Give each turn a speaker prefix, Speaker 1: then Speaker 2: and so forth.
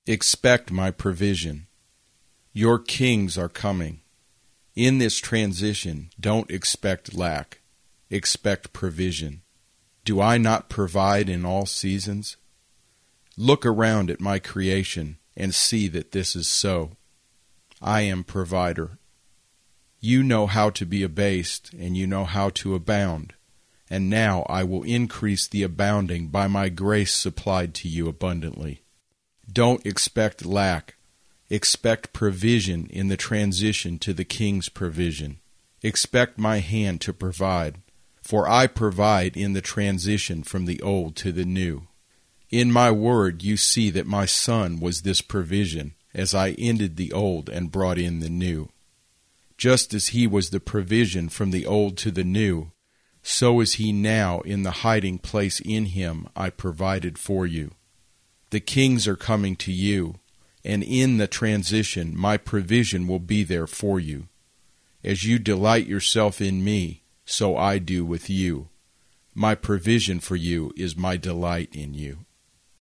Speaker 1: Expect my provision. Your kings are coming. In this transition, don't expect lack. Expect provision. Do I not provide in all seasons? Look around at my creation and see that this is so. I am provider. You know how to be abased, and you know how to abound. And now I will increase the abounding by my grace supplied to you abundantly. Don't expect lack. Expect provision in the transition to the King's provision. Expect my hand to provide, for I provide in the transition from the old to the new. In my word you see that my Son was this provision, as I ended the old and brought in the new. Just as he was the provision from the old to the new, so is he now in the hiding place in him I provided for you. The kings are coming to you, and in the transition my provision will be there for you. As you delight yourself in me, so I do with you. My provision for you is my delight in you.